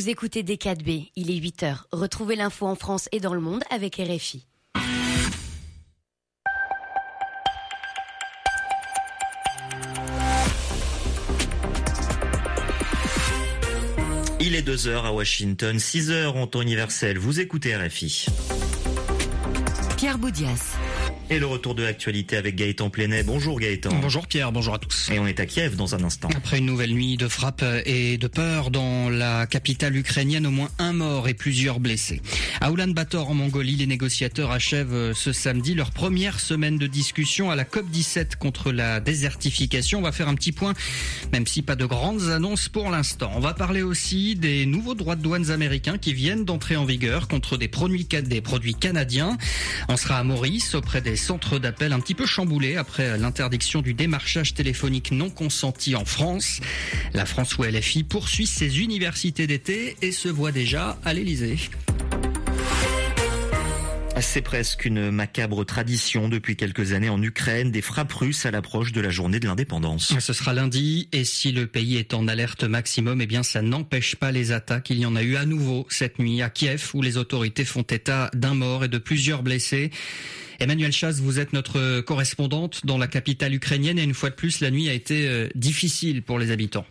Vous écoutez D4B, il est 8h. Retrouvez l'info en France et dans le monde avec RFI. Il est 2h à Washington, 6h en temps universel. Vous écoutez RFI. Pierre Boudias. Et le retour de l'actualité avec Gaëtan Plenet. Bonjour Gaëtan. Bonjour Pierre, bonjour à tous. Et on est à Kiev dans un instant. Après une nouvelle nuit de frappe et de peur dans la capitale ukrainienne, au moins un mort et plusieurs blessés. À Oulan-Bator en Mongolie, les négociateurs achèvent ce samedi leur première semaine de discussion à la COP17 contre la désertification. On va faire un petit point, même si pas de grandes annonces pour l'instant. On va parler aussi des nouveaux droits de douane américains qui viennent d'entrer en vigueur contre des produits canadiens. On sera à Maurice auprès des centres d'appel un petit peu chamboulés après l'interdiction du démarchage téléphonique non consenti en France. La France ou LFI poursuit ses universités d'été et se voit déjà à l'Elysée. C'est presque une macabre tradition depuis quelques années en Ukraine, des frappes russes à l'approche de la journée de l'indépendance. Ce sera lundi et si le pays est en alerte maximum, eh bien ça n'empêche pas les attaques. Il y en a eu à nouveau cette nuit à Kiev où les autorités font état d'un mort et de plusieurs blessés. Emmanuelle Chaz, vous êtes notre correspondante dans la capitale ukrainienne et une fois de plus, la nuit a été difficile pour les habitants.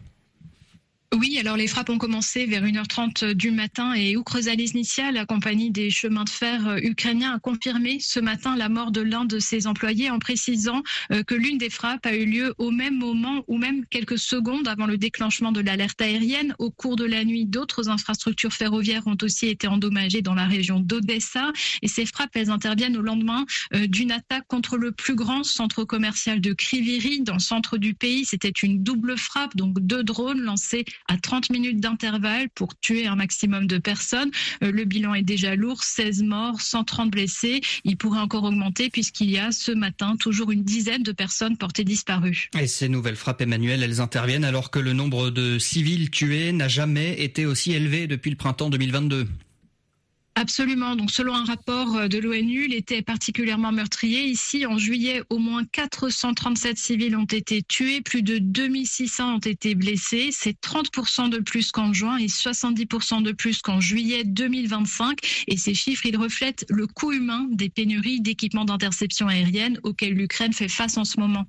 Oui, alors les frappes ont commencé vers 1h30 du matin et Ukrzaliznytsia, la compagnie des chemins de fer ukrainiens, a confirmé ce matin la mort de l'un de ses employés en précisant que l'une des frappes a eu lieu au même moment ou même quelques secondes avant le déclenchement de l'alerte aérienne. Au cours de la nuit, d'autres infrastructures ferroviaires ont aussi été endommagées dans la région d'Odessa et ces frappes, elles interviennent au lendemain d'une attaque contre le plus grand centre commercial de Kryvyi Rih dans le centre du pays. C'était une double frappe, donc 2 drones lancés à 30 minutes d'intervalle pour tuer un maximum de personnes. Le bilan est déjà lourd, 16 morts, 130 blessés. Il pourrait encore augmenter puisqu'il y a ce matin toujours une dizaine de personnes portées disparues. Et ces nouvelles frappes, Emmanuel, elles interviennent alors que le nombre de civils tués n'a jamais été aussi élevé depuis le printemps 2022. Absolument. Donc, selon un rapport de l'ONU, l'été est particulièrement meurtrier. Ici, en juillet, au moins 437 civils ont été tués, plus de 2600 ont été blessés. C'est 30% de plus qu'en juin et 70% de plus qu'en juillet 2025. Et ces chiffres, ils reflètent le coût humain des pénuries d'équipements d'interception aérienne auxquels l'Ukraine fait face en ce moment.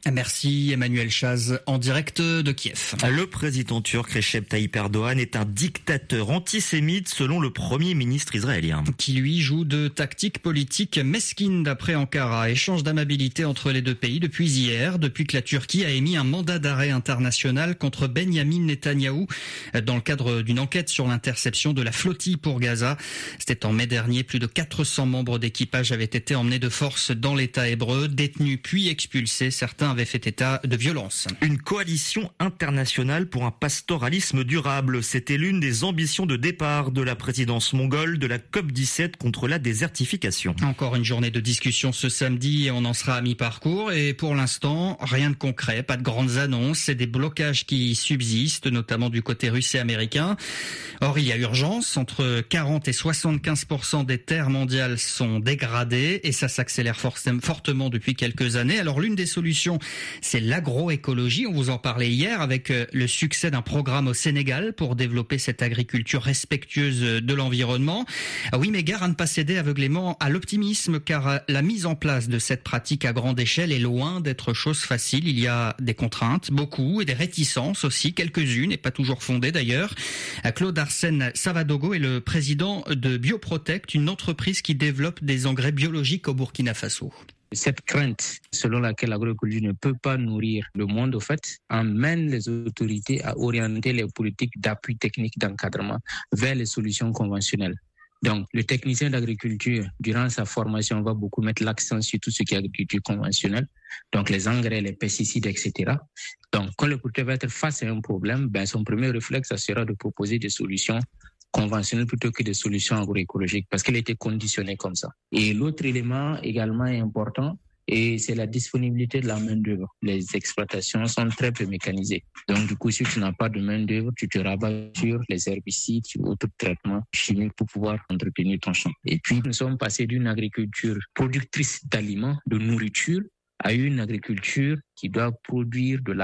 Merci Emmanuelle Chaz en direct de Kiev. Le président turc Recep Tayyip Erdogan est un dictateur antisémite selon le premier ministre israélien. Qui lui joue de tactiques politiques mesquines d'après Ankara. Échange d'amabilité entre les deux pays depuis hier, depuis que la Turquie a émis un mandat d'arrêt international contre Benyamin Netanyahou dans le cadre d'une enquête sur l'interception de la flottille pour Gaza. C'était en mai dernier, plus de 400 membres d'équipage avaient été emmenés de force dans l'État hébreu, détenus puis expulsés. Certains avait fait état de violence. Une coalition internationale pour un pastoralisme durable. C'était l'une des ambitions de départ de la présidence mongole de la COP17 contre la désertification. Encore une journée de discussion ce samedi et on en sera à mi-parcours. Et pour l'instant, rien de concret, pas de grandes annonces. C'est des blocages qui subsistent, notamment du côté russe et américain. Or, il y a urgence. Entre 40 et 75% des terres mondiales sont dégradées et ça s'accélère fortement depuis quelques années. Alors, l'une des solutions, c'est l'agroécologie. On vous en parlait hier avec le succès d'un programme au Sénégal pour développer cette agriculture respectueuse de l'environnement. Oui, mais gare à ne pas céder aveuglément à l'optimisme car la mise en place de cette pratique à grande échelle est loin d'être chose facile. Il y a des contraintes, beaucoup, et des réticences aussi, quelques-unes, et pas toujours fondées d'ailleurs. Claude Arsène Savadogo est le président de Bioprotect, une entreprise qui développe des engrais biologiques au Burkina Faso. Cette crainte selon laquelle l'agroécologie ne peut pas nourrir le monde, au fait, amène les autorités à orienter les politiques d'appui technique d'encadrement vers les solutions conventionnelles. Donc, le technicien d'agriculture, durant sa formation, va beaucoup mettre l'accent sur tout ce qui est agriculture conventionnelle, donc les engrais, les pesticides, etc. Donc, quand le producteur va être face à un problème, son premier réflexe, ça sera de proposer des solutions conventionnelles plutôt que des solutions agroécologiques, parce qu'elle était conditionnée comme ça. Et l'autre élément également important, et c'est la disponibilité de la main-d'œuvre. Les exploitations sont très peu mécanisées. Donc, du coup, si tu n'as pas de main-d'œuvre, tu te rabats sur les herbicides, sur d'autres traitements chimiques pour pouvoir entretenir ton champ. Et puis, nous sommes passés d'une agriculture productrice d'aliments, de nourriture, à une agriculture qui doit produire de l'argent.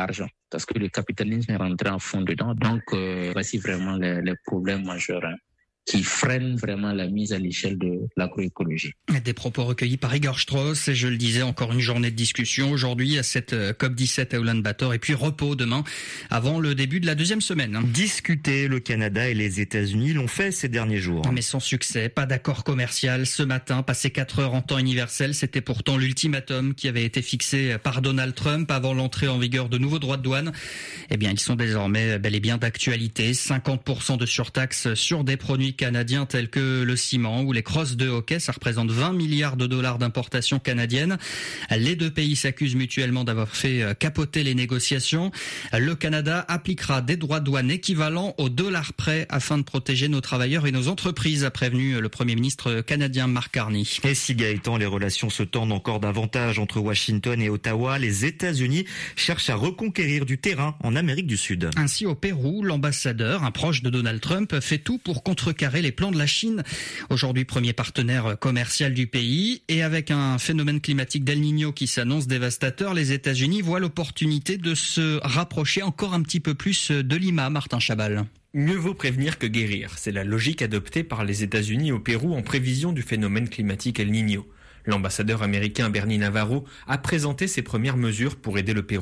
parce que le capitalisme est rentré en fond dedans. Donc, voici vraiment les problèmes majeurs qui freinent vraiment la mise à l'échelle de l'agroécologie. Des propos recueillis par Igor Strauss, et je le disais, encore une journée de discussion aujourd'hui à cette COP17 à Ulaanbaatar, et puis repos demain avant le début de la deuxième semaine. Discuter, le Canada et les États-Unis l'ont fait ces derniers jours. Mais sans succès, pas d'accord commercial ce matin, passé 4 heures en temps universel. C'était pourtant l'ultimatum qui avait été fixé par Donald Trump avant l'entrée en vigueur de nouveaux droits de douane. Eh bien, ils sont désormais bel et bien d'actualité. 50% de surtaxe sur des produits canadiens tels que le ciment ou les crosses de hockey. Ça représente 20 milliards de dollars d'importation canadienne. Les deux pays s'accusent mutuellement d'avoir fait capoter les négociations. Le Canada appliquera des droits de douane équivalents au dollar près afin de protéger nos travailleurs et nos entreprises, a prévenu le Premier ministre canadien Mark Carney. Et si Gaëtan, les relations se tendent encore davantage entre Washington et Ottawa, les États-Unis cherchent à reconquérir du terrain en Amérique du Sud. Ainsi, au Pérou, l'ambassadeur, un proche de Donald Trump, fait tout pour contrecarrer les plans de la Chine, aujourd'hui premier partenaire commercial du pays. Et avec un phénomène climatique d'El Niño qui s'annonce dévastateur, les États-Unis voient l'opportunité de se rapprocher encore un petit peu plus de Lima. Martin Chabal. Mieux vaut prévenir que guérir. C'est la logique adoptée par les États-Unis au Pérou en prévision du phénomène climatique El Niño. L'ambassadeur américain Bernie Navarro a présenté ses premières mesures pour aider le Pérou.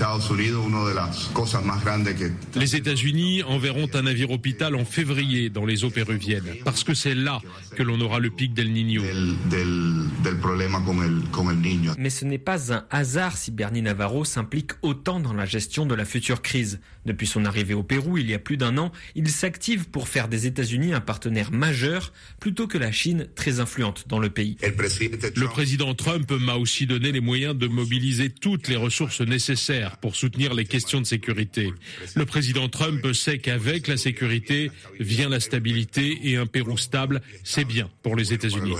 Les États-Unis enverront un navire hôpital en février dans les eaux péruviennes, parce que c'est là que l'on aura le pic d'El Niño. Mais ce n'est pas un hasard si Bernie Navarro s'implique autant dans la gestion de la future crise. Depuis son arrivée au Pérou il y a plus d'un an, il s'active pour faire des États-Unis un partenaire majeur plutôt que la Chine très influente dans le pays. Le président Trump m'a aussi donné les moyens de mobiliser toutes les ressources nécessaires pour soutenir les questions de sécurité. Le président Trump sait qu'avec la sécurité vient la stabilité, et un Pérou stable, c'est bien pour les États-Unis.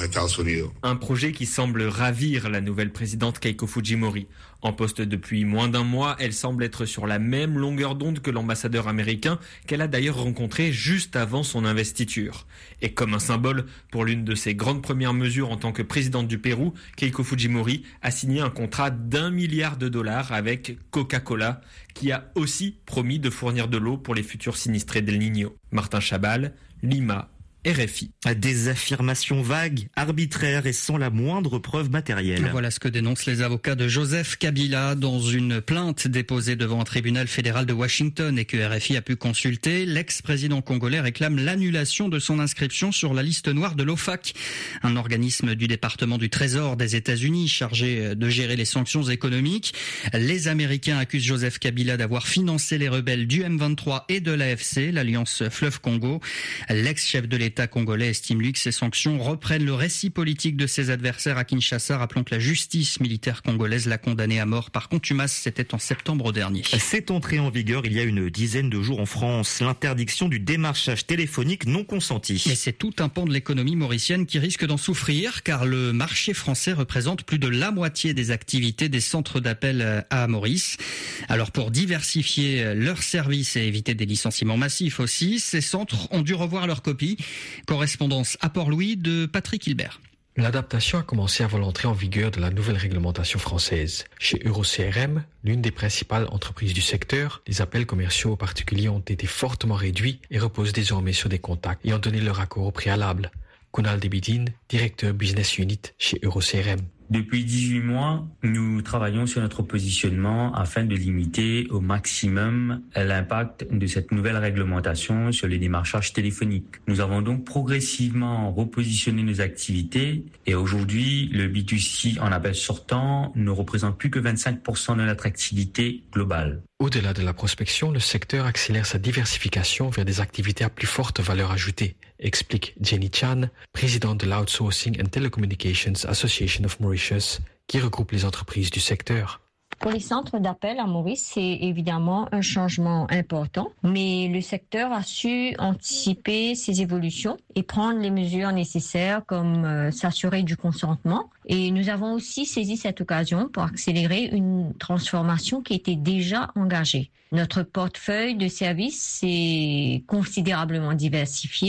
Un projet qui semble ravir la nouvelle présidente Keiko Fujimori. En poste depuis moins d'un mois, elle semble être sur la même longueur d'onde que l'ambassadeur américain, qu'elle a d'ailleurs rencontré juste avant son investiture. Et comme un symbole pour l'une de ses grandes premières mesures en tant que présidente du Pérou, Keiko Fujimori a signé un contrat d'$1 milliard avec Coca-Cola, qui a aussi promis de fournir de l'eau pour les futurs sinistrés d'El Niño. Martin Chabal, Lima, RFI. Des affirmations vagues, arbitraires et sans la moindre preuve matérielle. Voilà ce que dénoncent les avocats de Joseph Kabila dans une plainte déposée devant un tribunal fédéral de Washington et que RFI a pu consulter. L'ex-président congolais réclame l'annulation de son inscription sur la liste noire de l'OFAC, un organisme du département du Trésor des États-Unis chargé de gérer les sanctions économiques. Les Américains accusent Joseph Kabila d'avoir financé les rebelles du M23 et de l'AFC, l'Alliance Fleuve Congo. L'ex-chef de l'État congolais estime lui que ces sanctions reprennent le récit politique de ses adversaires à Kinshasa. Rappelons que la justice militaire congolaise l'a condamné à mort par contumace. C'était en septembre dernier. C'est entré en vigueur il y a une dizaine de jours en France. L'interdiction du démarchage téléphonique non consenti. Et c'est tout un pan de l'économie mauricienne qui risque d'en souffrir, car le marché français représente plus de la moitié des activités des centres d'appel à Maurice. Alors pour diversifier leurs services et éviter des licenciements massifs aussi, ces centres ont dû revoir leur copie. Correspondance à Port-Louis de Patrick Hilbert. L'adaptation a commencé avant l'entrée en vigueur de la nouvelle réglementation française. Chez EuroCRM, l'une des principales entreprises du secteur, les appels commerciaux aux particuliers ont été fortement réduits et reposent désormais sur des contacts ayant donné leur accord au préalable. Kunal Debidine, directeur Business Unit chez EuroCRM. Depuis 18 mois, nous travaillons sur notre positionnement afin de limiter au maximum l'impact de cette nouvelle réglementation sur les démarchages téléphoniques. Nous avons donc progressivement repositionné nos activités et aujourd'hui, le B2C en appel sortant ne représente plus que 25% de notre activité globale. Au-delà de la prospection, le secteur accélère sa diversification vers des activités à plus forte valeur ajoutée, explique Jenny Chan, présidente de l'Outsourcing and Telecommunications Association of Mauritius, qui regroupe les entreprises du secteur. Pour les centres d'appel à Maurice, c'est évidemment un changement important, mais le secteur a su anticiper ces évolutions et prendre les mesures nécessaires comme s'assurer du consentement. Et nous avons aussi saisi cette occasion pour accélérer une transformation qui était déjà engagée. Notre portefeuille de services s'est considérablement diversifié.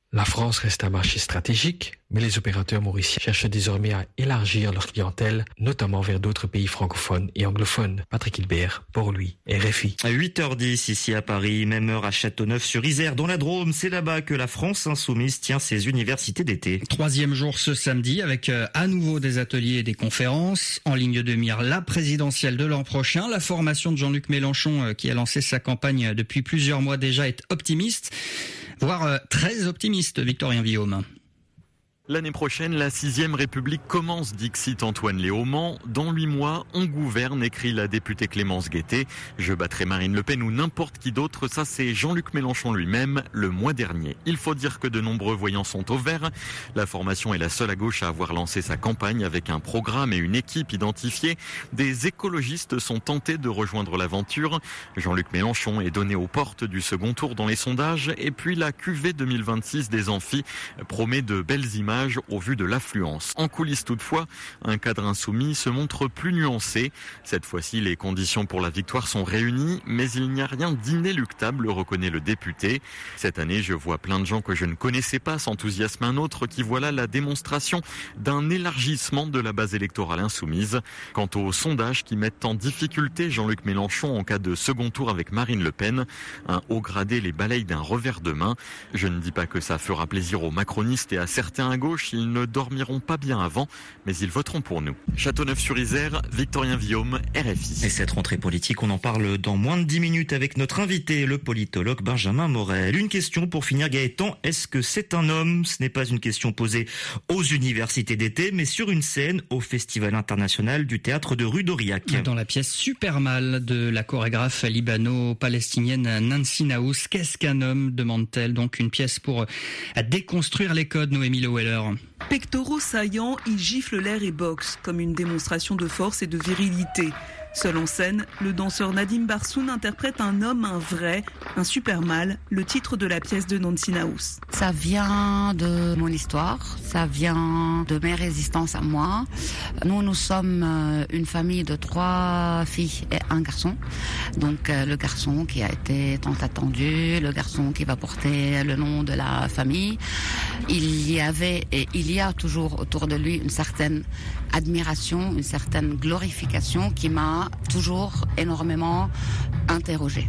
La France reste un marché stratégique, mais les opérateurs mauriciens cherchent désormais à élargir leur clientèle, notamment vers d'autres pays francophones et anglophones. Patrick Hilbert, Port-Louis, RFI. À 8h10 ici à Paris, même heure à Châteauneuf-sur-Isère, dans la Drôme. C'est là-bas que la France insoumise tient ses universités d'été. 3e jour ce samedi avec à nouveau des ateliers et des conférences. En ligne de mire, la présidentielle de l'an prochain. La formation de Jean-Luc Mélenchon, qui a lancé sa campagne depuis plusieurs mois déjà, est optimiste, voire très optimiste, Victorien Villaume. L'année prochaine, la 6e République commence, dixit Antoine Léaumont. Dans 8 mois, on gouverne, écrit la députée Clémence Guettet. Je battrai Marine Le Pen ou n'importe qui d'autre, ça c'est Jean-Luc Mélenchon lui-même, le mois dernier. Il faut dire que de nombreux voyants sont au vert. La formation est la seule à gauche à avoir lancé sa campagne avec un programme et une équipe identifiée. Des écologistes sont tentés de rejoindre l'aventure. Jean-Luc Mélenchon est donné aux portes du second tour dans les sondages. Et puis la QV 2026 des amphis promet de belles images au vu de l'affluence. En coulisses toutefois, un cadre insoumis se montre plus nuancé. Cette fois-ci, les conditions pour la victoire sont réunies, mais il n'y a rien d'inéluctable, reconnaît le député. Cette année, je vois plein de gens que je ne connaissais pas, s'enthousiasme un autre qui voit là la démonstration d'un élargissement de la base électorale insoumise. Quant aux sondages qui mettent en difficulté Jean-Luc Mélenchon en cas de second tour avec Marine Le Pen, un haut gradé les balaye d'un revers de main. Je ne dis pas que ça fera plaisir aux macronistes et à certains à gauche, ils ne dormiront pas bien avant, mais ils voteront pour nous. Châteauneuf-sur-Isère, Victorien Villaume, RFI. Et cette rentrée politique, on en parle dans moins de 10 minutes avec notre invité, le politologue Benjamin Morel. Une question pour finir, Gaëtan, est-ce que c'est un homme? Ce n'est pas une question posée aux universités d'été, mais sur une scène au Festival international du théâtre de rue d'Aurillac. Dans la pièce Super Mal de la chorégraphe libano-palestinienne Nancy Naous, qu'est-ce qu'un homme, demande-t-elle? Donc une pièce pour déconstruire les codes, Noémie Leweller. Pectoraux saillants, il gifle l'air et boxe, comme une démonstration de force et de virilité. Seul en scène, le danseur Nadim Barsoun interprète un homme, un vrai, un super mal, le titre de la pièce de Nancy Naous. Ça vient de mon histoire, ça vient de mes résistances à moi. Nous sommes une famille de 3 filles et un garçon. Donc le garçon qui a été tant attendu, le garçon qui va porter le nom de la famille. Il y avait et il y a toujours autour de lui une certaine admiration, une certaine glorification qui m'a toujours énormément interrogée.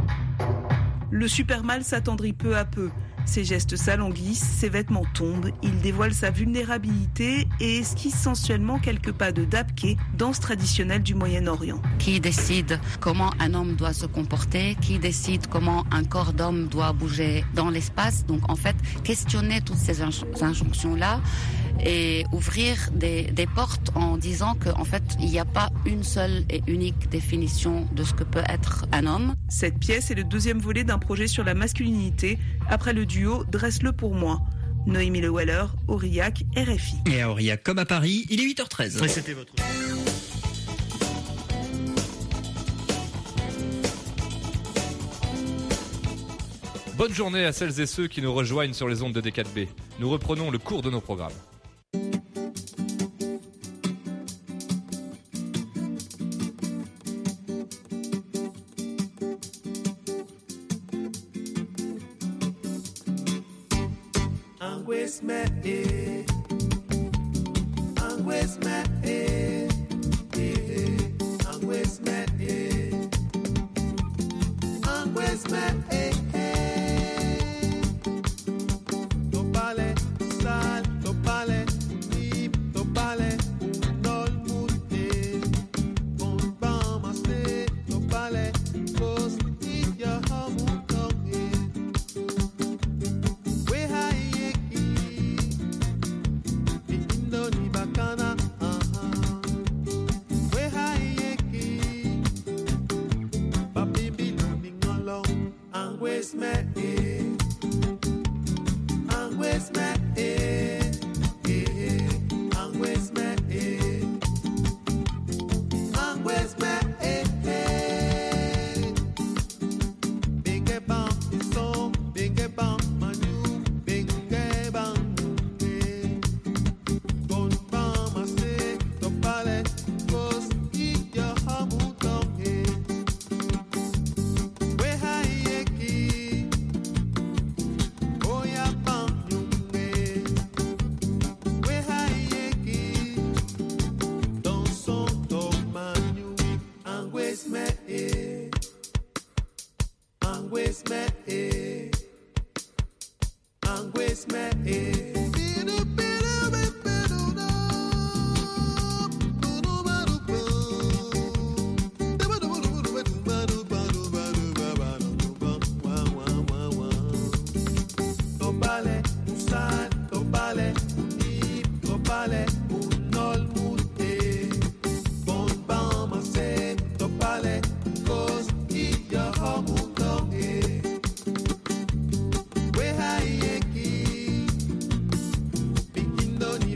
Le super mal s'attendrit peu à peu. Ses gestes s'alanguissent, ses vêtements tombent, il dévoile sa vulnérabilité et esquisse sensuellement quelques pas de dabke, danse traditionnelle du Moyen-Orient. Qui décide comment un homme doit se comporter, qui décide comment un corps d'homme doit bouger dans l'espace. Donc en fait, questionner toutes ces injonctions-là et ouvrir des portes en disant qu'en fait, il n'y a pas une seule et unique définition de ce que peut être un homme. Cette pièce est le 2e volet d'un projet sur la masculinité, après le duo Dresse-le pour moi. Noémie Leweller, Aurillac, RFI. Et à Aurillac, comme à Paris, il est 8h13. Et c'était votre... Bonne journée à celles et ceux qui nous rejoignent sur les ondes de D4B. Nous reprenons le cours de nos programmes. Topale,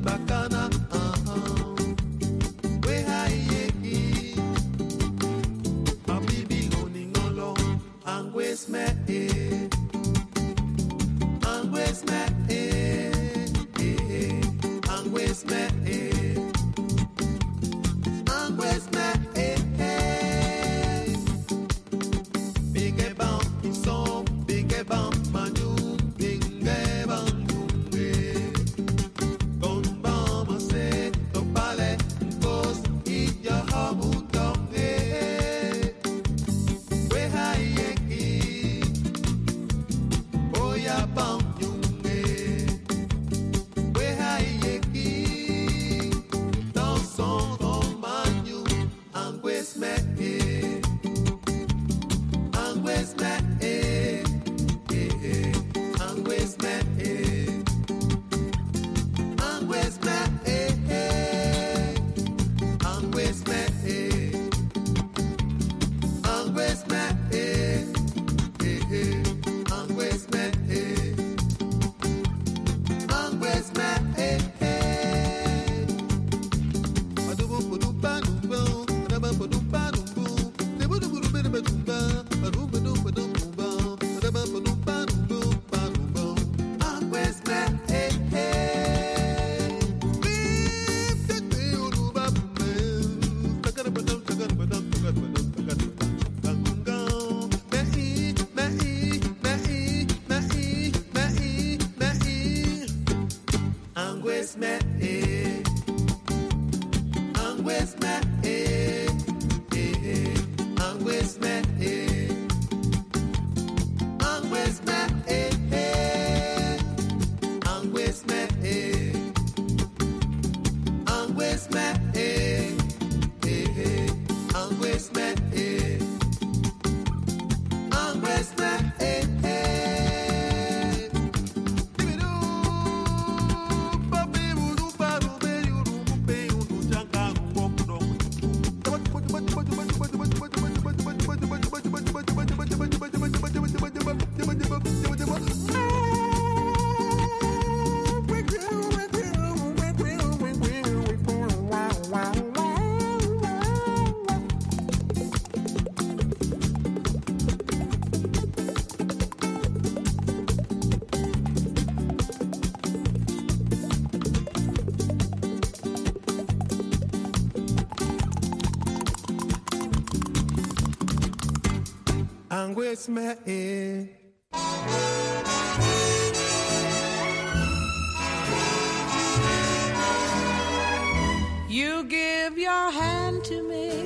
You give your hand to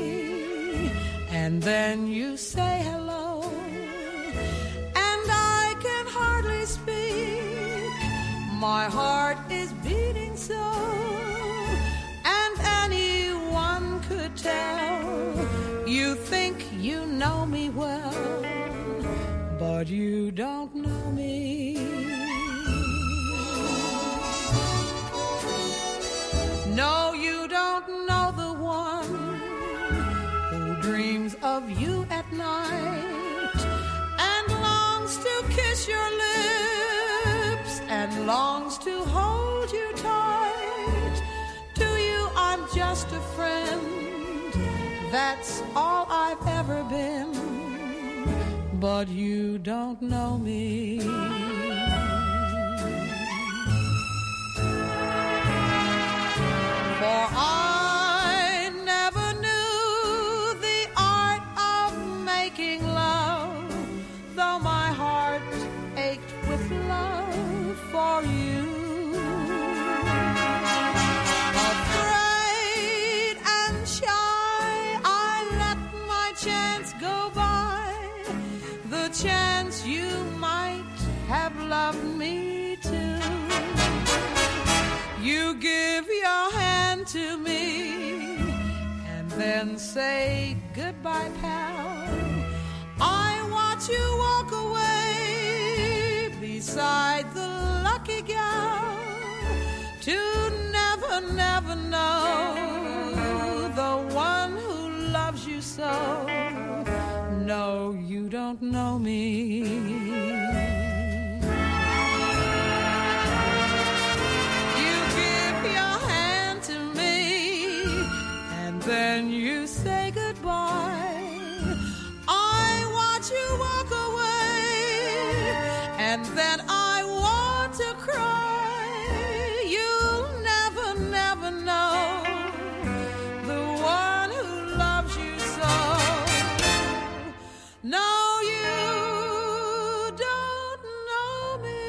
me, and then you say hello, and I can hardly speak. My heart is beating so, and anyone could tell. You think you know me well, but you don't know me. No, you don't know the one who dreams of you at night and longs to kiss your lips and longs to hold you tight. To you I'm just a friend, that's all I've ever been, but you don't know me. For I never knew the art of making love, though my heart ached with love for you. Afraid and shy, I let my chance go by, the chance you might have loved me too. You give your hand to me and then say goodbye, pal. I watch you walk away beside the lucky gal, to never, never know the one who loves you so. No, you don't know me. Your when you say goodbye. I watch you walk away, and then I want to cry. You'll never, never know the one who loves you so. No, you don't know me.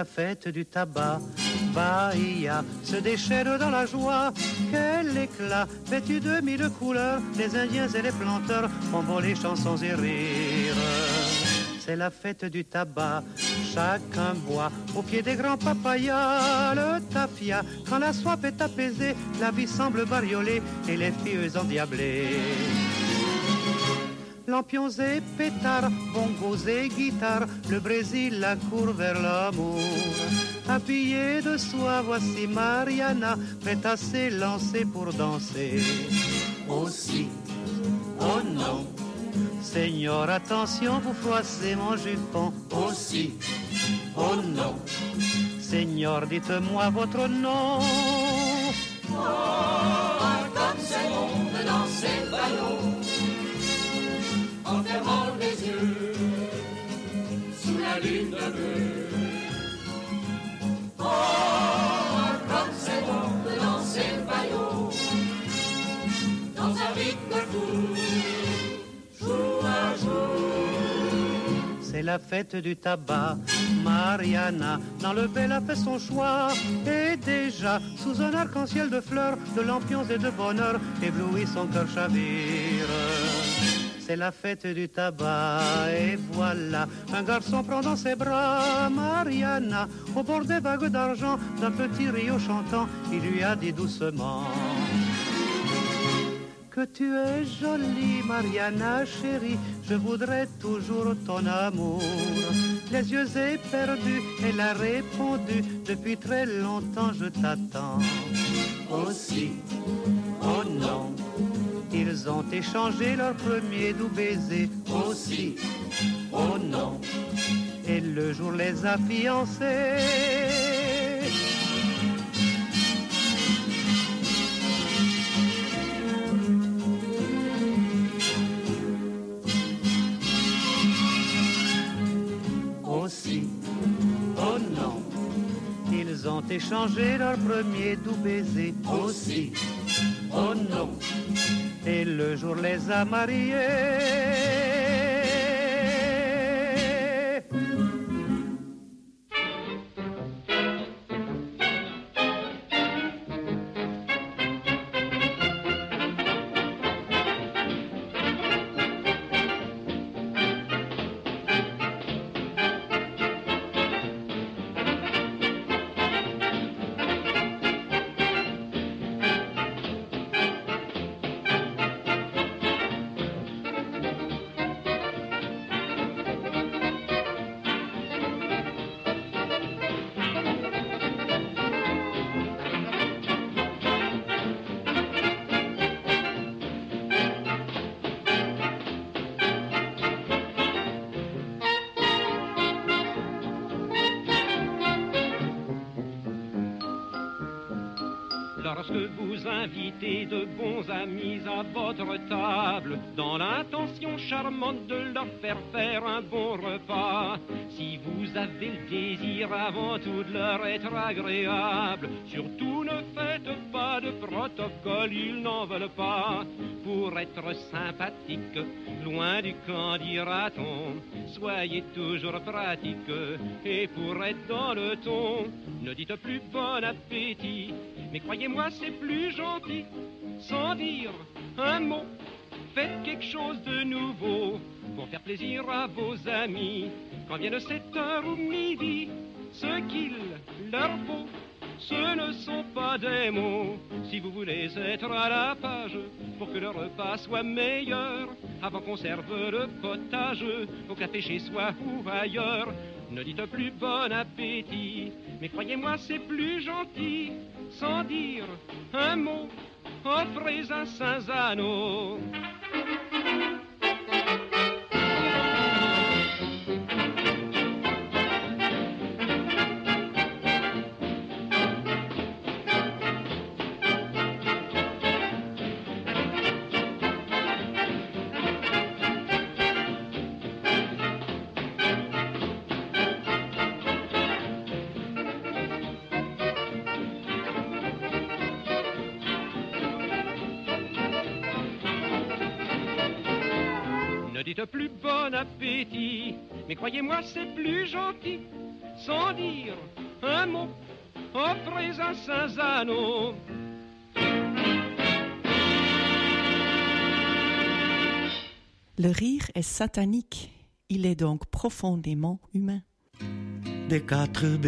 la fête du tabac. Bahia se déchaîne dans la joie, quel éclat, vêtu de mille couleurs, les Indiens et les planteurs font voler chansons et rires. C'est la fête du tabac, chacun boit au pied des grands papayas le tafia. Quand la soif est apaisée, la vie semble bariolée et les filles endiablées. Lampions et pétards, bongos et guitares, le Brésil la court vers l'amour. Habillée de soie, voici Mariana, prête à s'élancer pour danser. Aussi, oh non, Seigneur, attention, vous froissez mon jupon. Aussi, oh non, Seigneur, dites-moi votre nom. Oh, comme c'est bon de danser le ballon, en fermant les yeux, sous la lune de bleu. Oh, comme c'est bon de danser le ballon, dans un rythme fou, jour à jour. C'est la fête du tabac, Mariana, dans le bel a fait son choix. Et déjà, sous un arc-en-ciel de fleurs, de lampions et de bonheur, ébloui son cœur chavire. C'est la fête du tabac, et voilà, un garçon prend dans ses bras Mariana, au bord des vagues d'argent, d'un petit rio chantant, il lui a dit doucement: que tu es jolie, Mariana chérie, je voudrais toujours ton amour. Les yeux éperdus, elle a répondu, depuis très longtemps je t'attends. Aussi, oh non, ils ont échangé leur premier doux baiser. Aussi, oh non, et le jour les a fiancés. Aussi, oh non, ils ont échangé leur premier doux baiser. Aussi, oh non, et le jour les a mariés. Lorsque vous invitez de bons amis à votre table, dans l'intention charmante de leur faire un bon repas, si vous avez le désir avant tout de leur être agréable, surtout ne faites pas de protocole, ils n'en veulent pas. Pour être sympathique, loin du camp dira-t-on, soyez toujours pratique, et pour être dans le ton, ne dites plus bon appétit, mais croyez-moi c'est plus gentil, sans dire un mot, faites quelque chose de nouveau, pour faire plaisir à vos amis, quand vienne 7h ou midi, ce qu'il leur faut, ce ne sont pas des mots. Si vous voulez être à la page, pour que le repas soit meilleur, avant qu'on serve le potage, au café chez soi ou ailleurs, ne dites plus bon appétit, mais croyez-moi c'est plus gentil, sans dire un mot, offrez un Saint-Zano. Ne dites plus bon appétit, mais croyez-moi c'est plus gentil, sans dire un mot, offrez à Saint-Zano. Le rire est satanique, il est donc profondément humain. Des 4B.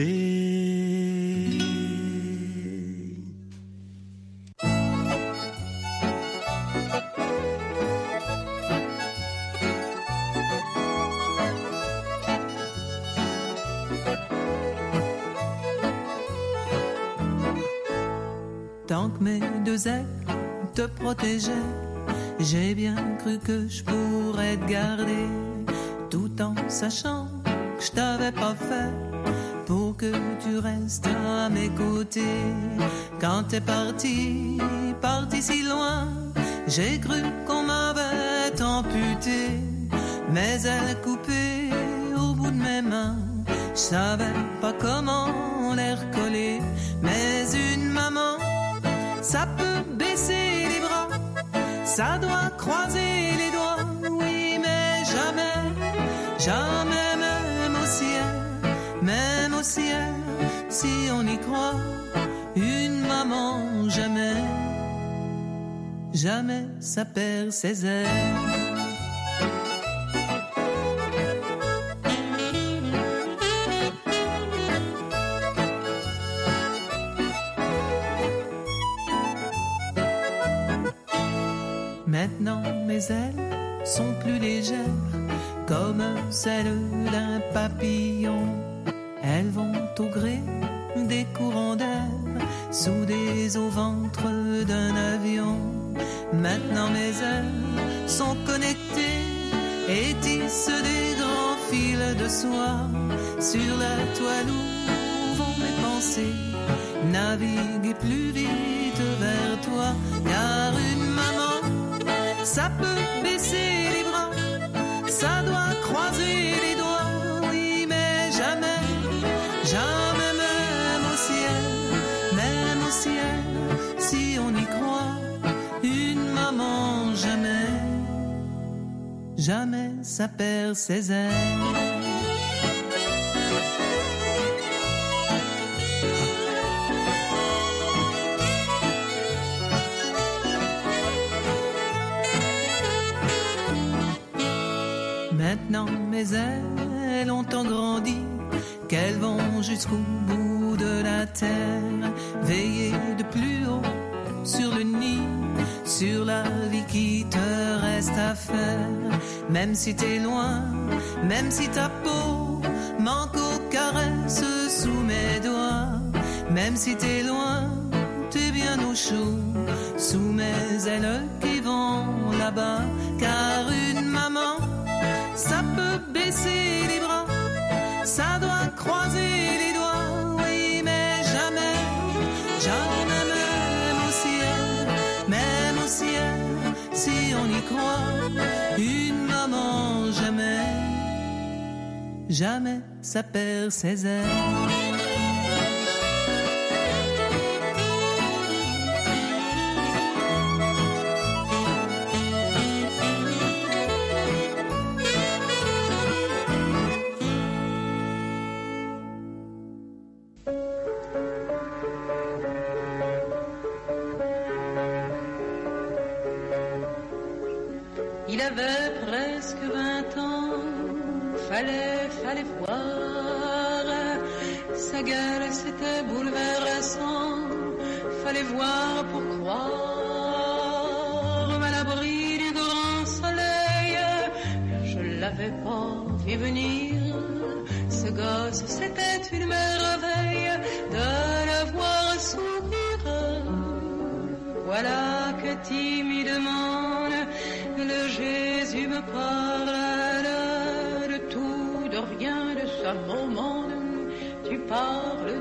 Tant que mes deux ailes te protégeaient, j'ai bien cru que je pourrais te garder, tout en sachant que je t'avais pas fait pour que tu restes à mes côtés. Quand t'es parti si loin, j'ai cru qu'on m'avait amputé, mes ailes coupées au bout de mes mains. Je savais pas comment les recoller, mais une maman, ça peut baisser les bras, ça doit croiser les doigts, oui, mais jamais, jamais, même au ciel, si on y croit, une maman, jamais, jamais ça perd ses ailes. Maintenant mes ailes sont plus légères, comme celles d'un papillon. Elles vont au gré des courants d'air, soudées au ventre d'un avion. Maintenant mes ailes sont connectées et tissent des grands fils de soie. Sur la toile où vont mes pensées, naviguer plus vite vers toi. Car une maman, ça peut baisser les bras, ça doit croiser les doigts, oui, mais jamais, jamais, même au ciel, si on y croit, une maman, jamais, jamais ça perd ses ailes. Maintenant mes ailes ont tant grandi qu'elles vont jusqu'au bout de la terre, veiller de plus haut sur le nid, sur la vie qui te reste à faire. Même si t'es loin, même si ta peau manque aux caresses sous mes doigts, même si t'es loin, t'es bien au chaud sous mes ailes qui vont là-bas. Car une maman, ça peut baisser les bras, ça doit croiser les doigts, oui, mais jamais, jamais, même au ciel, si on y croit, une maman, jamais, jamais ça perd ses ailes. Il avait presque 20 ans, fallait voir, sa gueule c'était bouleversant, fallait voir pour croire, à l'abri du grand soleil, je l'avais pas vu venir, ce gosse c'était une merveille, de le voir sourire, voilà que timidement, le Jésus me parle de tout, de rien, de sa moment. Tu parles,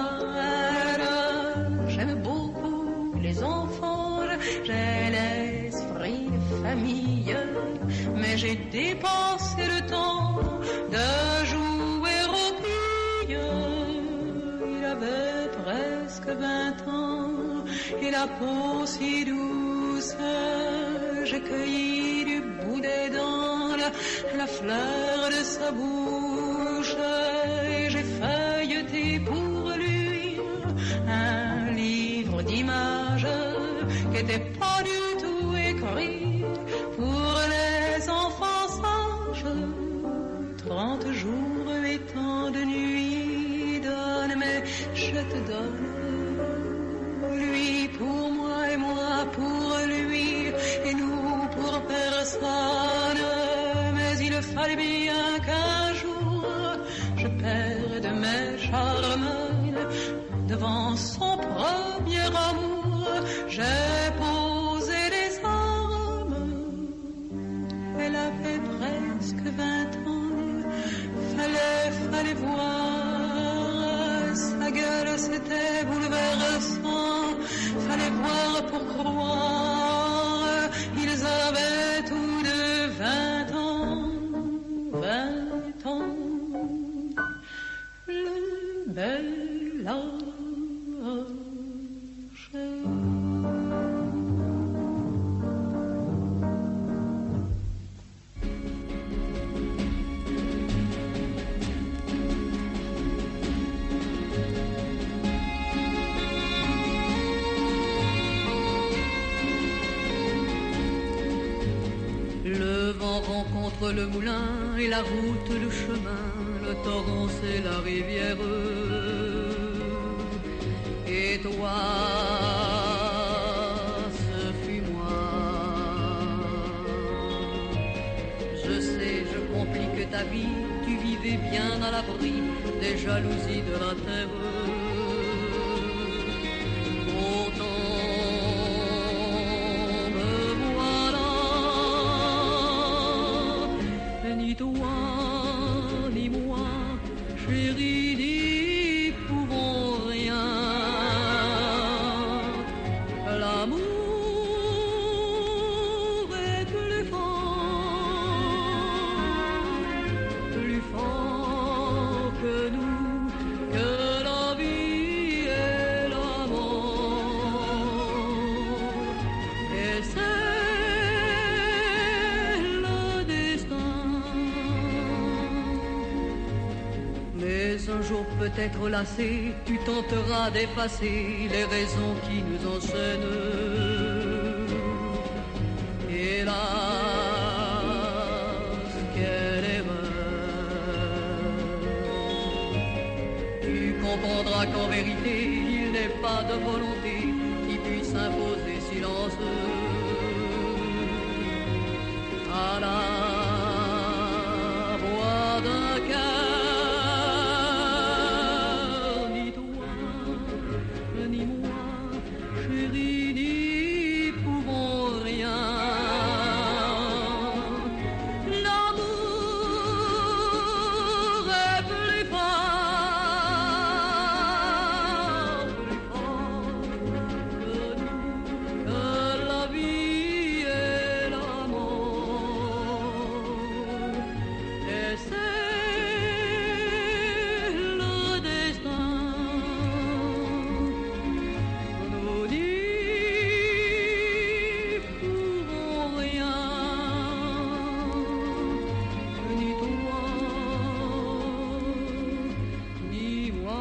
j'aime beaucoup les enfants, j'ai l'esprit de famille, mais j'ai dépensé le temps de jouer aux billes. Il avait presque 20 ans et la peau si douce, j'ai cueilli du bout des dents la fleur de sa bouche. Et j'ai feuilleté pour lui un livre d'images qui n'était pas du tout écrit pour les enfants sages. 30 jours et tant de nuits, donne, mais je te donne. Lui pour moi et moi pour lui, et nous pour personne. Mais il fallait bien qu'un jour je perde mes charmes. Devant son premier amour, j'ai posé les armes. Elle avait presque 20 ans. Fallait voir. Sa gueule, c'était bouleversant. Fallait voir pour croire. Ils avaient tous deux 20 ans. 20 ans. Le bel âge. Le vent rencontre le moulin et la route, le chemin, le torrent c'est la rivière. Et toi, ce fut moi. Je sais, je compris que ta vie, tu vivais bien à l'abri des jalousies de la terre. Pourtant, me voilà. Ni toi, ni moi, chérie, n'y pouvons rien. L'amour est plus fort que nous, que la vie et la mort. Et c'est le destin. Mais un jour peut-être lassé, tu tenteras d'effacer les raisons qui nous enseignent. Hélas, quelle erreur. Tu comprendras qu'en vérité, il n'est pas de volonté qui puisse imposer silence à la voix d'un cœur. Ni toi, ni moi, chérie, n'y pouvons rien. L'amour est plus fort que nous, que la vie et la mort. Et c'est le destin. Nous n'y pouvons rien. Ni toi, ni moi.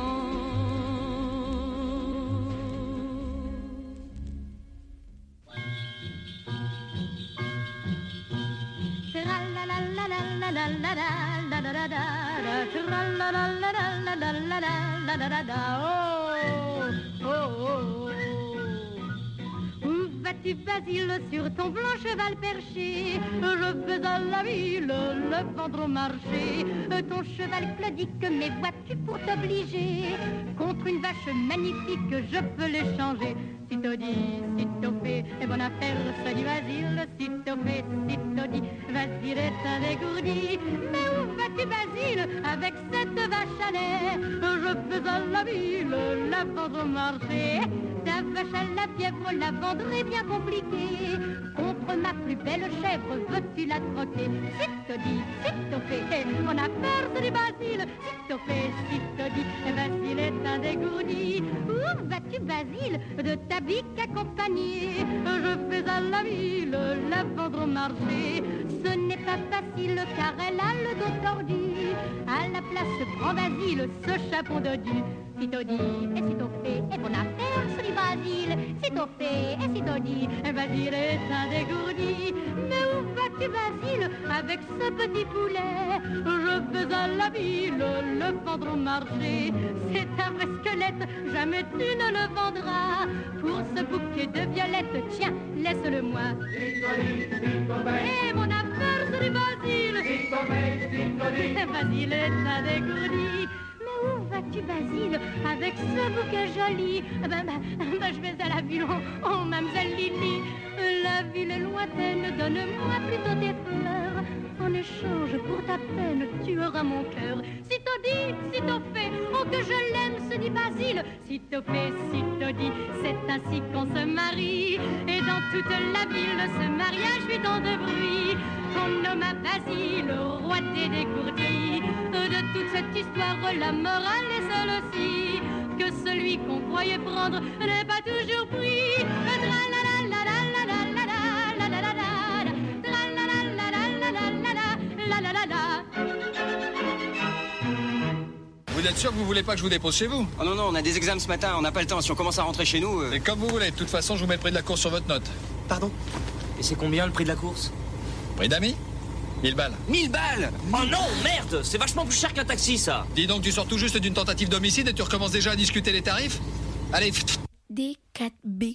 Où vas-tu, Basile, sur ton blanc cheval perché? Je vais à la ville, le vendre au marché. Ton cheval claudique, mais vois-tu, pour t'obliger, contre une vache magnifique, je peux l'échanger. Sitôt dit, sitôt fait, et bonne affaire, ça dit Basile. Sitôt fait, sitôt dit, Basile est un dégourdi. Mais où vas-tu, Basile, avec cette vache à lait? Je vais à la ville, la vendre au marché. Ta vache à la fièvre, la vendre est bien compliquée. Contre ma plus belle chèvre, veux-tu la troquer? Sitôt dit, sitôt fait, et mon affaire, c'est du Basile. Sitôt fait, sitôt dit, Basile est un dégourdi. Où vas-tu, Basile, de ta bique accompagnée? Je vais à la ville, la vendre au marché. Ce n'est pas pas facile car elle a le dos tordu. À la place prend Basile ce chapeau dodu. Sitôt dit et sitôt fait, et mon affaire se dit Basile. Sitôt fait et sitôt dit, Basile est un dégourdi. Mais où vas-tu Basile avec ce petit poulet? Je vais à la ville le vendre au marché. C'est un vrai squelette, jamais tu ne le vendras. Pour ce bouquet de violettes, tiens, laisse-le-moi. Et mon affaire se dit Basile. Basile est un dégourdi. Où vas-tu Basile avec ce bouquet joli? Je vais à la ville, oh mademoiselle Lily. La ville est lointaine, donne-moi plutôt tes fleurs. En échange pour ta peine, tu auras mon cœur. Sitôt dit, sitôt fait, oh que je l'aime, se dit Basile. Sitôt fait, sitôt dit, c'est ainsi qu'on se marie. Et dans toute la ville, ce mariage fit tant de bruit qu'on nomma Basile, roi des dégourdis. De toute cette histoire, la morale est celle-ci, que celui qu'on croyait prendre n'est pas toujours pris. Vous êtes sûr que vous voulez pas que je vous dépose chez vous? Oh non, non, on a des examens ce matin, on n'a pas le temps. Si on commence à rentrer chez nous... Et comme vous voulez, de toute façon, je vous mets le prix de la course sur votre note. Pardon? Et c'est combien le prix de la course? Prix d'amis? 1000 balles. 1000 balles? Oh non, merde! C'est vachement plus cher qu'un taxi, ça! Dis donc, tu sors tout juste d'une tentative d'homicide et tu recommences déjà à discuter les tarifs? Allez, D4B.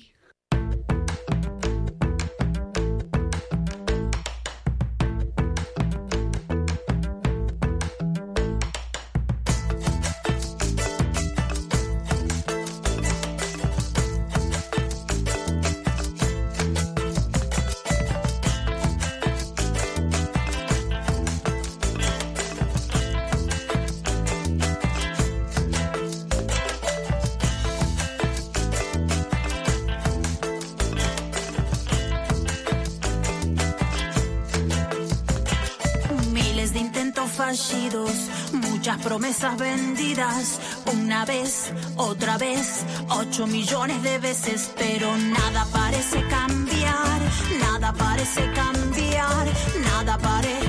Muchas promesas vendidas, una vez, otra vez, 8 millones de veces, pero nada parece cambiar, nada parece cambiar, nada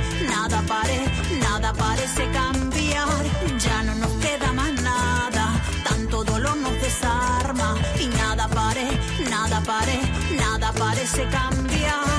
parece cambiar, ya no nos queda más nada, tanto dolor nos desarma y nada parece cambiar.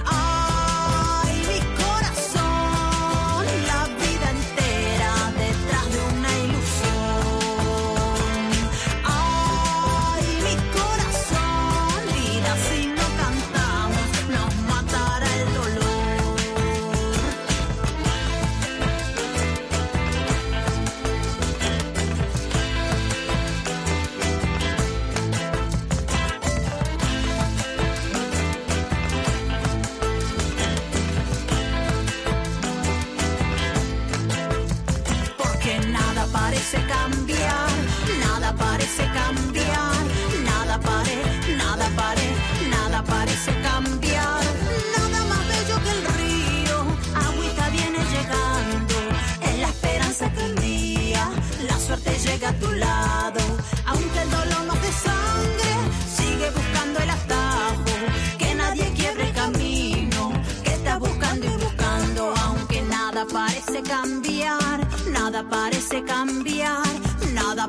Nada parece cambiar. Nada más bello que el río, agüita viene llegando. Es la esperanza que un día la suerte llega a tu lado. Aunque el dolor no te sangre, sigue buscando el atajo. Que nadie quiebre el camino, que estás buscando y buscando. Aunque nada parece cambiar, nada parece cambiar. Nada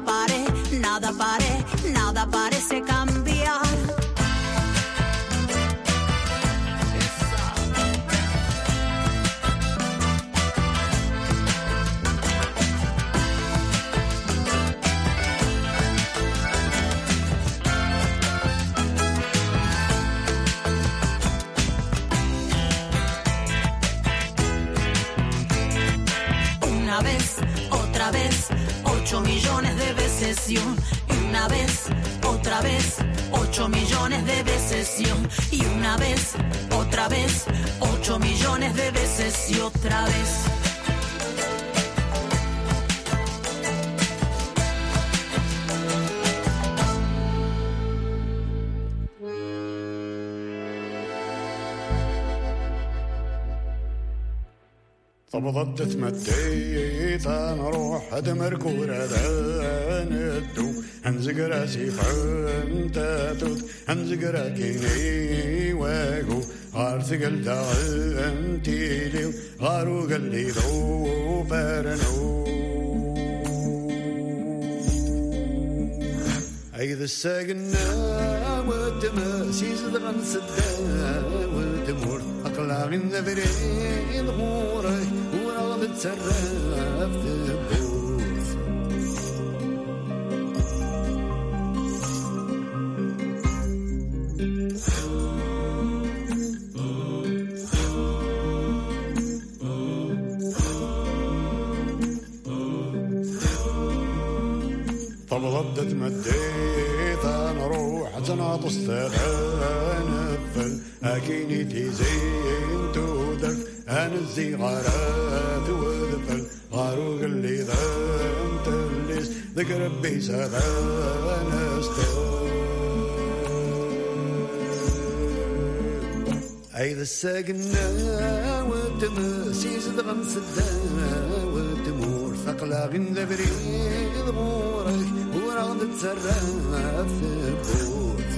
parece cambiar. Una vez, otra vez, 8 millones de veces y una vez, otra vez, 8 millones de veces y una vez, otra vez, 8 millones de veces y otra vez. طبضت تمديت نروح ادمر كورة ندو هنزق راسي فانتاتوت هنزق راكيني واقو عارث قلدا انتي ليو غارو قال لي ذو فرنو عيد الساقنا والتماسيس دغن سدا والتمور أقلع من نبرين غوري ورغب تسرف تبوث طبضت مديت انا روح تناطس تغنفل اكيني تيزين تودك انا الزغارات وذفل غارو قال لي ذا انت الليس ذك ربي سغانا عيد الساقنا والتماسيس دغن سدا والتمور ثقلا غن ذبريد غورك ورغد تسرف البوت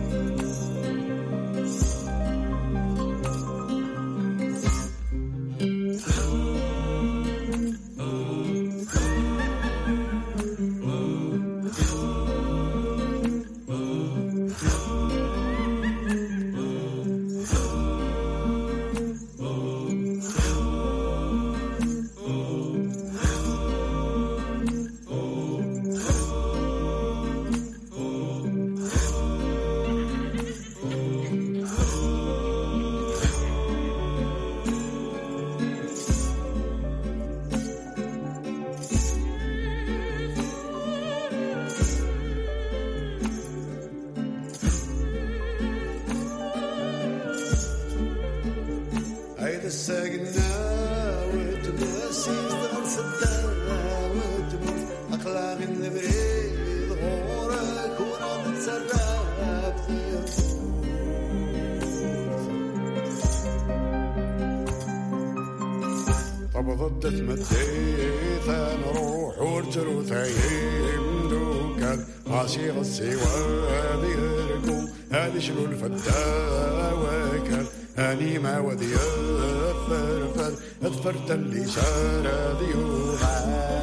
ضدت مديت انا روح ورجلو ثايم دوكان عاشق السوا بيركو هادي شلو الفدا وكان اني ما ودي فرفر اذفرت اللي شار ذيوغان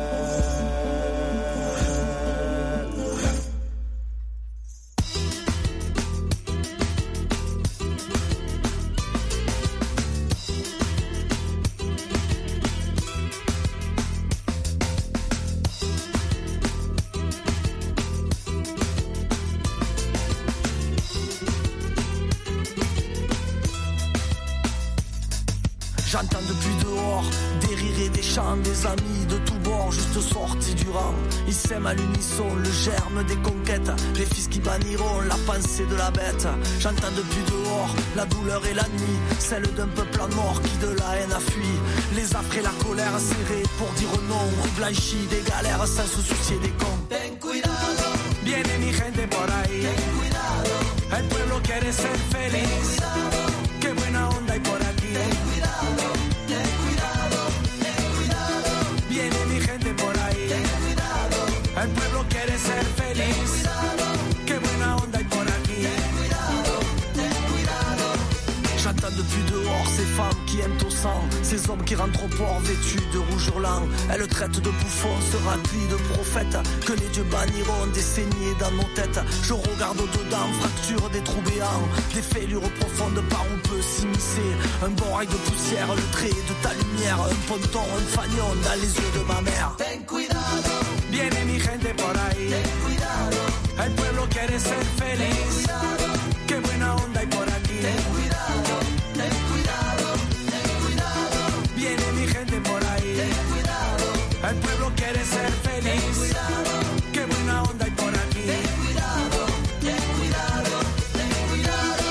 J'entends depuis dehors des rires et des chants, des amis de tous bords, juste sortis du rang. Ils s'aiment à l'unisson, le germe des conquêtes, des fils qui banniront la pensée de la bête. J'entends depuis dehors la douleur et la nuit, celle d'un peuple en mort qui de la haine a fui. Les affres et la colère serrés pour dire non, blanchis des galères sans se soucier des cons. Ten cuidado, viene mi gente por ahí. Ten cuidado, el pueblo quiere ser feliz. Ten cuidado, qué buena onda hay por aquí. Ten cuidado, ten cuidado, ten cuidado. Viene mi gente por ahí. Ten cuidado, el pueblo quiere ser feliz. Ten cuidado, qué buena onda hay por aquí. Ten cuidado, ten cuidado. J'entends depuis dehors ces femmes qui aiment au sang, ces hommes qui rentrent au port vêtus de rouge hurlant. Elles traitent de bouffons, se ratlient de prophètes, que les dieux banniront des saignées dans nos têtes. Je regarde au-dedans, fracture des trous béants, des fêlures profondes par où peut s'immiscer un bon rail de poussière, le trait de ta lumière, un ponton, un fanion dans les yeux de ma mère. Ten cuidado, viene mi gente por ahí. Ten cuidado, el pueblo quiere ser feliz. Ten cuidado, qué buena onda hay por aquí. Ten cuidado, ten cuidado, ten cuidado. Viene mi gente por ahí. Ten cuidado, el pueblo quiere ser feliz. Ten cuidado, qué buena onda hay por aquí. Ten cuidado, ten cuidado, ten cuidado.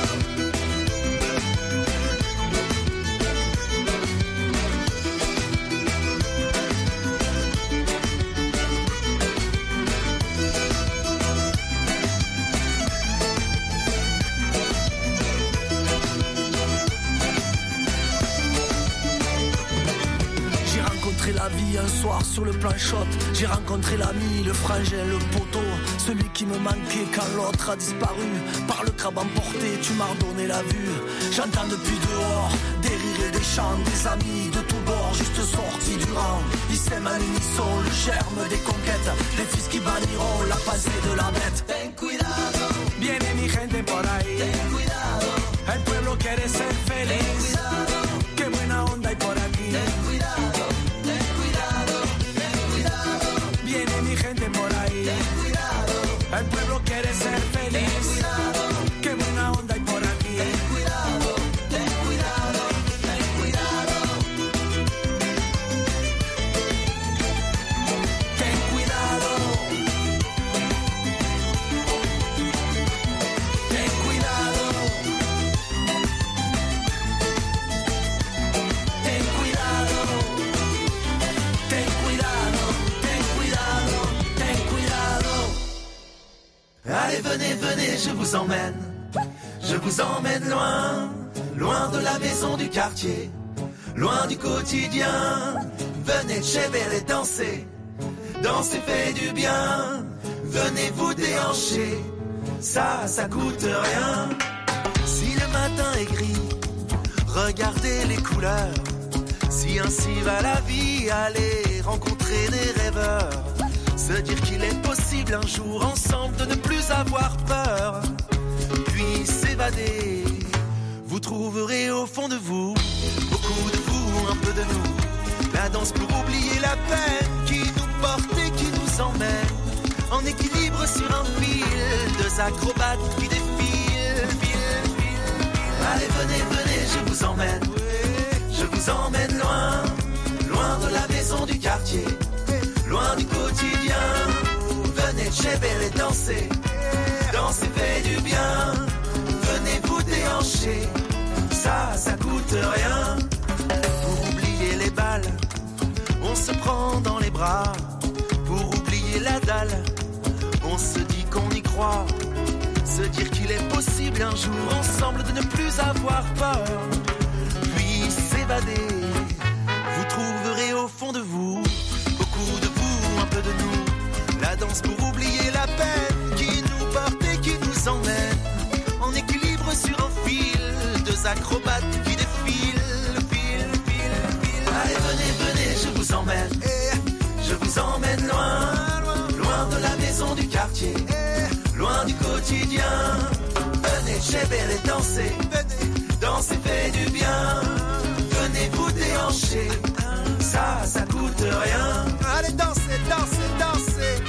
J'ai rencontré la vie un soir sur le plan shot. J'ai rencontré l'ami, le frangin, le poteau, celui qui me manquait quand l'autre a disparu. Par le crabe emporté, tu m'as redonné la vue. J'entends depuis dehors des rires et des chants des amis de tous bords, juste sortis du rang. Ils s'aiment à l'unisson, le germe des conquêtes, les fils qui banniront la pensée de la bête. Ten cuidado, viene mi gente por ahí. Ten cuidado, el pueblo quiere ser feliz. Ten cuidado, qué buena onda hay por aquí. Ten cuidado, ten cuidado, ten cuidado. Viene mi gente por ahí. Ten cuidado, el pueblo quiere ser feliz. Ten cuidado, qué buena onda hay por aquí. Ten cuidado, ten cuidado, ten cuidado. Ten cuidado. Ten cuidado. Ten cuidado. Ten cuidado, ten cuidado, ten cuidado. Allez, venez, venez, je vous emmène. Je vous emmène loin, loin de la maison du quartier, loin du quotidien. Venez chez et danser, danser fait du bien. Venez vous déhancher, ça coûte rien. Si le matin est gris, regardez les couleurs. Si ainsi va la vie, allez rencontrer des rêveurs. Se dire qu'il est possible un jour ensemble de ne plus avoir peur. Puis s'évader, vous trouverez au fond de vous beaucoup de vous, un peu de nous. La danse pour oublier la peine qui nous porte et qui nous emmène en équilibre sur un fil. Deux acrobates qui défilent, Allez, venez, venez, je vous emmène. Je vous emmène loin, loin de la maison du quartier, loin du quotidien. Venez chez et danser, danser fait du bien. Venez vous déhancher, ça coûte rien. Pour oublier les balles, on se prend dans les bras. Pour oublier la dalle, on se dit qu'on y croit. Se dire qu'il est possible un jour ensemble de ne plus avoir peur. Puis s'évader, vous trouverez au fond de vous beaucoup de vous, un peu de nous. La danse pour oublier la peine qui nous porte et qui nous emmène en équilibre sur un fil. Deux acrobates qui défilent, Allez, venez, venez, je vous emmène. Je vous emmène loin, loin de la maison du quartier, loin du quotidien. Venez chez et danser, danser fait du bien. Venez vous déhancher, ça coûte rien. Allez, dansez, dansez, dansez.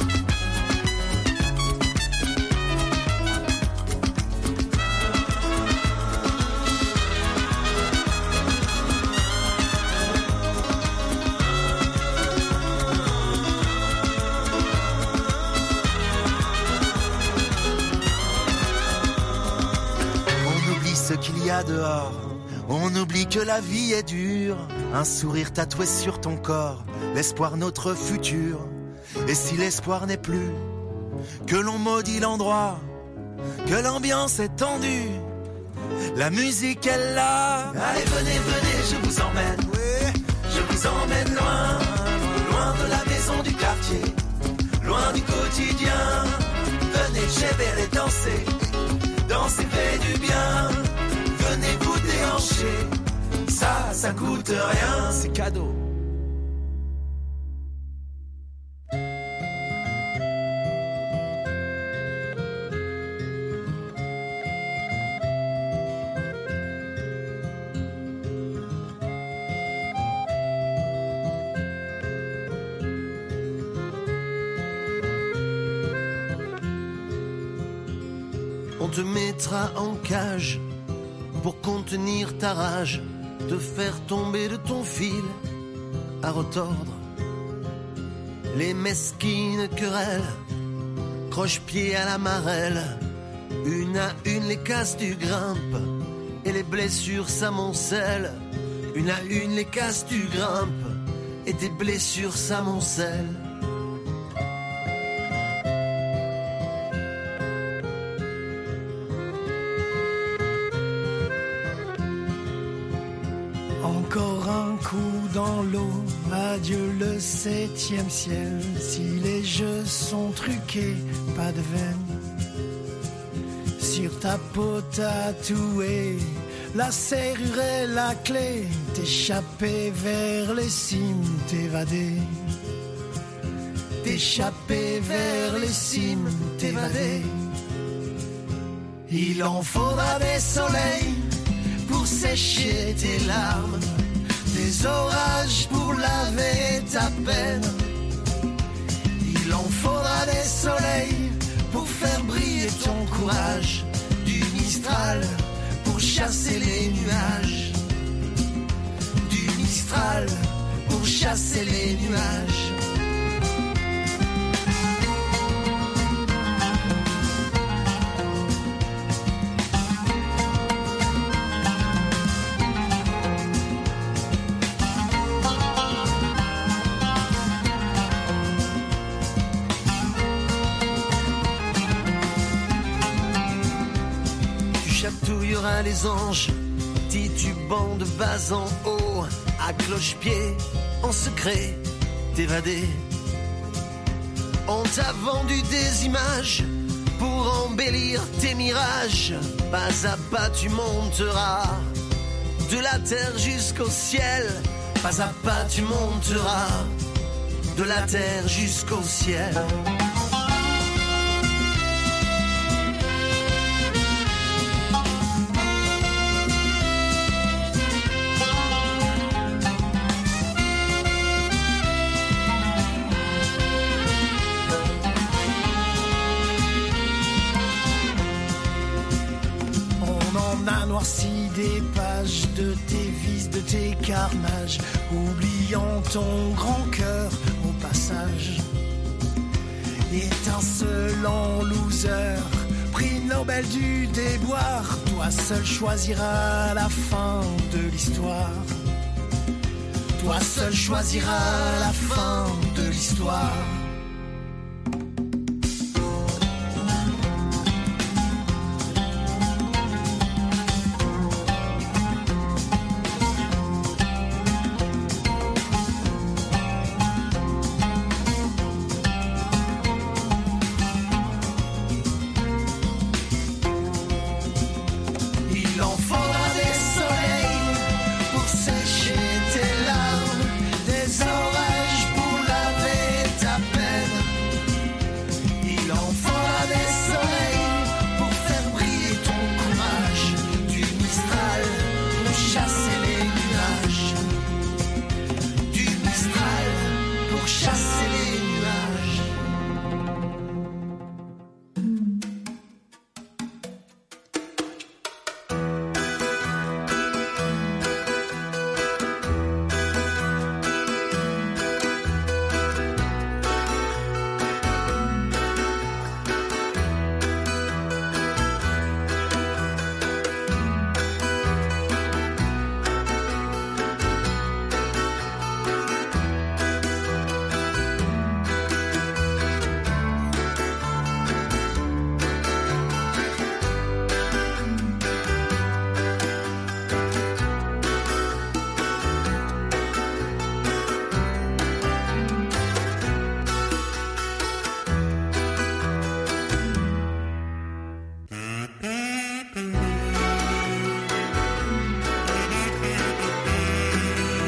Ce qu'il y a dehors, on oublie que la vie est dure. Un sourire tatoué sur ton corps, l'espoir notre futur. Et si l'espoir n'est plus, que l'on maudit l'endroit, que l'ambiance est tendue, la musique est là. Allez, venez, venez, je vous emmène. Je vous emmène loin, loin de la maison du quartier, loin du quotidien. Venez chez et danser, danser fait du bien. Venez vous déhancher, ça coûte rien, c'est cadeau. On te mettra en cage pour contenir ta rage, te faire tomber de ton fil à retordre. Les mesquines querelles, croche-pied à la marelle, une à une les casses du grimpe et les blessures s'amoncellent. Une à une les casses du grimpe et tes blessures s'amoncellent. Encore un coup dans l'eau, adieu le 7e ciel. Si les jeux sont truqués, pas de veine. Sur ta peau tatouée, la serrure et la clé, t'échapper vers les cimes, t'évader. T'échapper vers les cimes, t'évader. Il en faudra des soleils pour sécher tes larmes, des orages pour laver ta peine. Il en faudra des soleils pour faire briller ton courage, du Mistral pour chasser les nuages, du Mistral pour chasser les nuages. Les anges titubant de bas en haut, à cloche-pied, en secret, t'évader. On t'a vendu des images pour embellir tes mirages. Pas à pas tu monteras de la terre jusqu'au ciel. Pas à pas tu monteras de la terre jusqu'au ciel. Des pages de tes vices, de tes carnages, oubliant ton grand cœur au passage. Étincelant loser, prix Nobel du déboire, toi seul choisiras la fin de l'histoire. Toi seul choisiras la fin de l'histoire.